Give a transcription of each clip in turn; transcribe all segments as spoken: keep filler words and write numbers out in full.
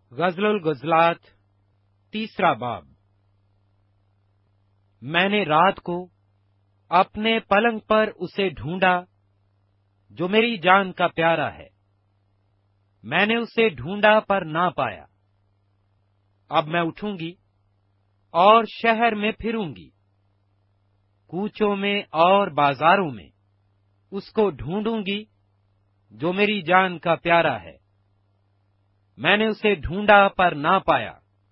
غزل الغزلات تیسرا باب۔ میں نے رات کو اپنے پلنگ پر اسے ڈھونڈا جو میری جان کا پیارا ہے، میں نے اسے ڈھونڈا پر نہ پایا۔ اب میں اٹھوں گی اور شہر میں پھروں گی، کوچوں میں اور بازاروں میں اس کو ڈھونڈوں گی جو میری جان کا پیارا ہے، میں نے اسے ڈھونڈا پر نہ پایا۔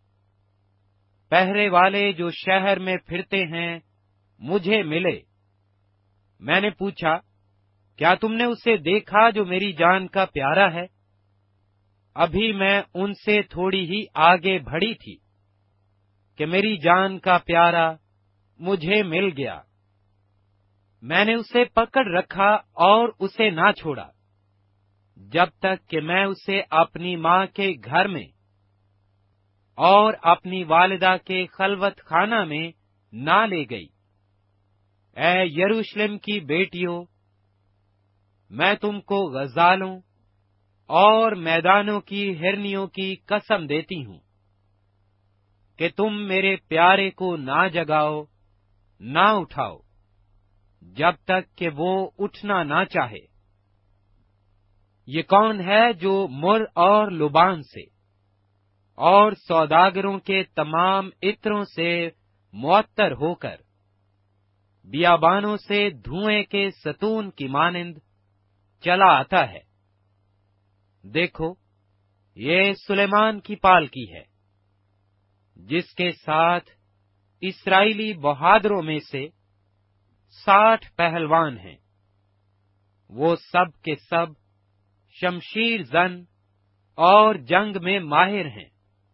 پہرے والے جو شہر میں پھرتے ہیں مجھے ملے، میں نے پوچھا کیا تم نے اسے دیکھا جو میری جان کا پیارا ہے؟ ابھی میں ان سے تھوڑی ہی آگے بڑھی تھی کہ میری جان کا پیارا مجھے مل گیا۔ میں نے اسے پکڑ رکھا اور اسے نہ چھوڑا جب تک کہ میں اسے اپنی ماں کے گھر میں اور اپنی والدہ کے خلوت خانہ میں نہ لے گئی۔ اے یروشلم کی بیٹیوں، میں تم کو غزالوں اور میدانوں کی ہرنیوں کی قسم دیتی ہوں کہ تم میرے پیارے کو نہ جگاؤ نہ اٹھاؤ جب تک کہ وہ اٹھنا نہ چاہے۔ یہ کون ہے جو مر اور لبان سے اور سوداگروں کے تمام عطروں سے معطر ہو کر بیابانوں سے دھوئیں کے ستون کی مانند چلا آتا ہے؟ دیکھو، یہ سلیمان کی پالکی ہے، جس کے ساتھ اسرائیلی بہادروں میں سے ساٹھ پہلوان ہیں، وہ سب کے سب شمشیر زن اور جنگ میں ماہر ہیں۔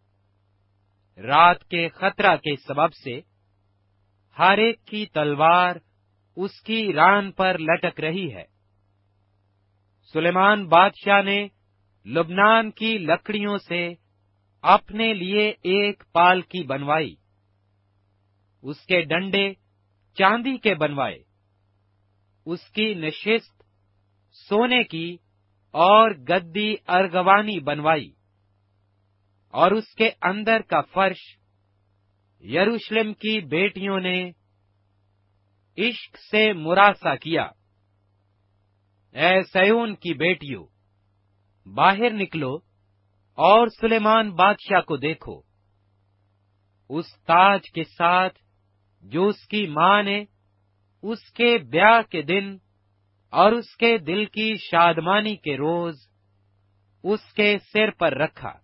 رات کے خطرہ کے سبب سے ہر ایک کی تلوار اس کی ران پر لٹک رہی ہے۔ سلیمان بادشاہ نے لبنان کی لکڑیوں سے اپنے لیے ایک پالکی بنوائی، اس کے ڈنڈے چاندی کے بنوائے، اس کی نشست سونے کی اور گدی ارغوانی بنوائی، اور اس کے اندر کا فرش یروشلم کی بیٹیوں نے عشق سے مراسا کیا۔ اے سیون کی بیٹیوں، باہر نکلو اور سلیمان بادشاہ کو دیکھو، اس تاج کے ساتھ جو اس کی ماں نے اس کے بیاہ کے دن اور اس کے دل کی شادمانی کے روز اس کے سر پر رکھا۔